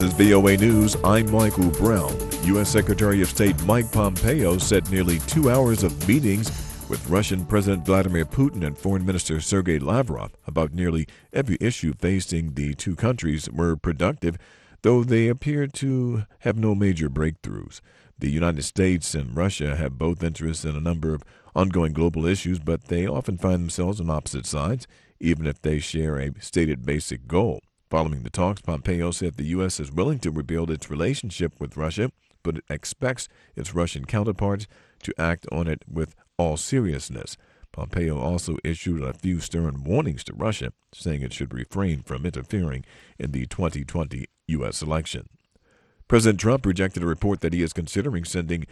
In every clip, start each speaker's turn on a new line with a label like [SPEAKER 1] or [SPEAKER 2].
[SPEAKER 1] This is VOA News. I'm Michael Brown. U.S. Secretary of State Mike Pompeo said nearly 2 hours of meetings with Russian President Vladimir Putin and Foreign Minister Sergei Lavrov about nearly every issue facing the two countries were productive, though they appear to have no major breakthroughs. The United States and Russia have both interests in a number of ongoing global issues, but they often find themselves on opposite sides, even if they share a stated basic goal. Following the talks, Pompeo said the U.S. is willing to rebuild its relationship with Russia, but it expects its Russian counterparts to act on it with all seriousness. Pompeo also issued a few stern warnings to Russia, saying it should refrain from interfering in the 2020 U.S. election. President Trump rejected a report that he is considering sending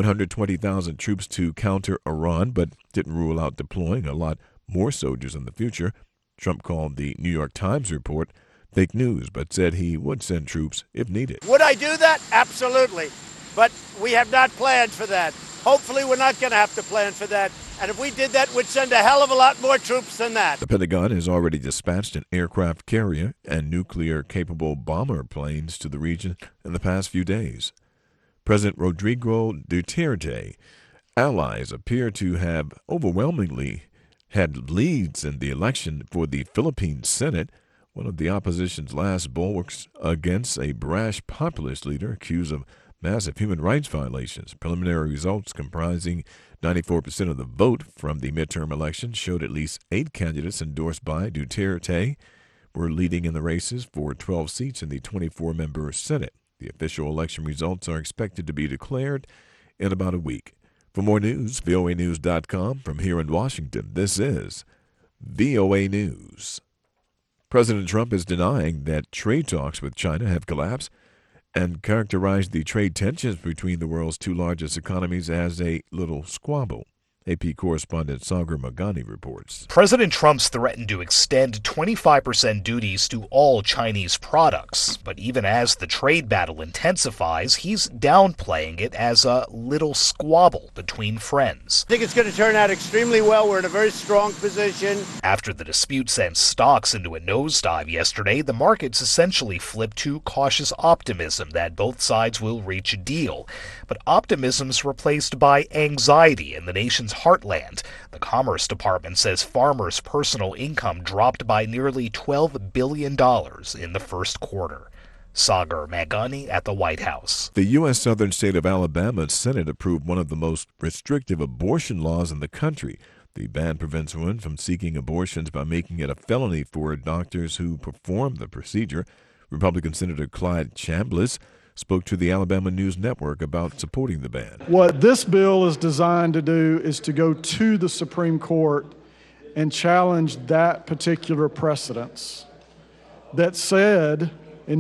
[SPEAKER 1] 120,000 troops to counter Iran, but didn't rule out deploying a lot more soldiers in the future. Trump called the New York Times report fake news, but said he would send troops if needed.
[SPEAKER 2] Would I do that? Absolutely. But we have not planned for that. Hopefully we're not going to have to plan for that. And if we did that, we'd send a hell of a lot more troops than that.
[SPEAKER 1] The Pentagon has already dispatched an aircraft carrier and nuclear-capable bomber planes to the region in the past few days. President Rodrigo Duterte allies appear to have overwhelmingly had leads in the election for the Philippine Senate, one of the opposition's last bulwarks against a brash populist leader accused of massive human rights violations. Preliminary results comprising 94% of the vote from the midterm election showed at least 8 candidates endorsed by Duterte were leading in the races for 12 seats in the 24-member Senate. The official election results are expected to be declared in about a week. For more news, voanews.com. From here in Washington, this is VOA News. President Trump is denying that trade talks with China have collapsed and characterized the trade tensions between the world's two largest economies as a little squabble. AP correspondent Sagar Meghani reports.
[SPEAKER 3] President Trump's threatened to extend 25% duties to all Chinese products, but even as the trade battle intensifies, he's downplaying it as a little squabble between friends.
[SPEAKER 2] I think it's going to turn out extremely well. We're in a very strong position.
[SPEAKER 3] After the dispute sent stocks into a nosedive yesterday, the markets essentially flipped to cautious optimism that both sides will reach a deal. But optimism's replaced by anxiety in the nation's heartland. The Commerce Department says farmers' personal income dropped by nearly $12 billion in the first quarter. Sagar Meghani at the White House.
[SPEAKER 1] The U.S. southern state of Alabama's Senate approved one of the most restrictive abortion laws in the country. The ban prevents women from seeking abortions by making it a felony for doctors who perform the procedure. Republican Senator Clyde Chambliss spoke to the Alabama News Network about supporting the ban.
[SPEAKER 4] What this bill is designed to do is to go to the Supreme Court and challenge that particular precedence that said in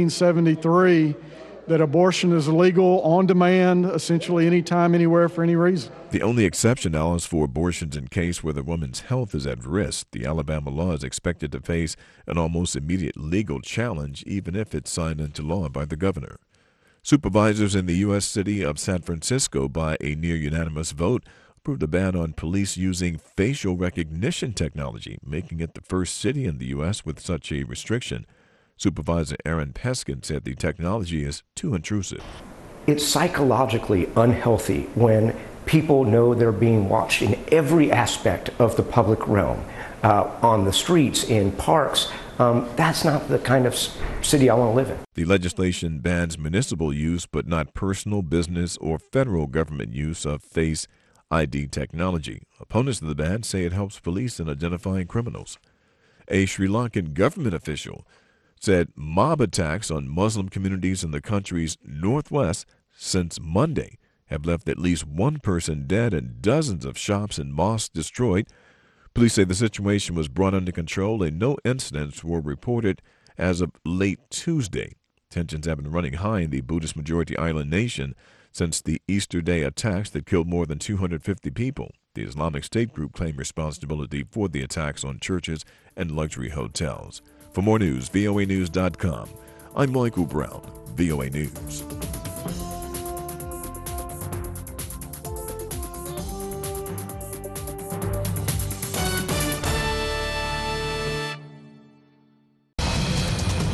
[SPEAKER 4] 1973 that abortion is legal on demand, essentially anytime, anywhere, for any reason.
[SPEAKER 1] The only exception now is for abortions in case where the woman's health is at risk. The Alabama law is expected to face an almost immediate legal challenge, even if it's signed into law by the governor. Supervisors in the U.S. city of San Francisco, by a near-unanimous vote, approved a ban on police using facial recognition technology, making it the first city in the U.S. with such a restriction. Supervisor Aaron Peskin said the technology is too intrusive.
[SPEAKER 5] It's psychologically unhealthy when people know they're being watched in every aspect of the public realm, on the streets, in parks. That's not the kind of city I want to live in.
[SPEAKER 1] The legislation bans municipal use, but not personal, business, or federal government use of Face ID technology. Opponents of the ban say it helps police in identifying criminals. A Sri Lankan government official said mob attacks on Muslim communities in the country's northwest since Monday have left at least one person dead and dozens of shops and mosques destroyed. Police say the situation was brought under control and no incidents were reported as of late Tuesday. Tensions have been running high in the Buddhist-majority island nation since the Easter Day attacks that killed more than 250 people. The Islamic State group claimed responsibility for the attacks on churches and luxury hotels. For more news, voanews.com. I'm Michael Brown, VOA News.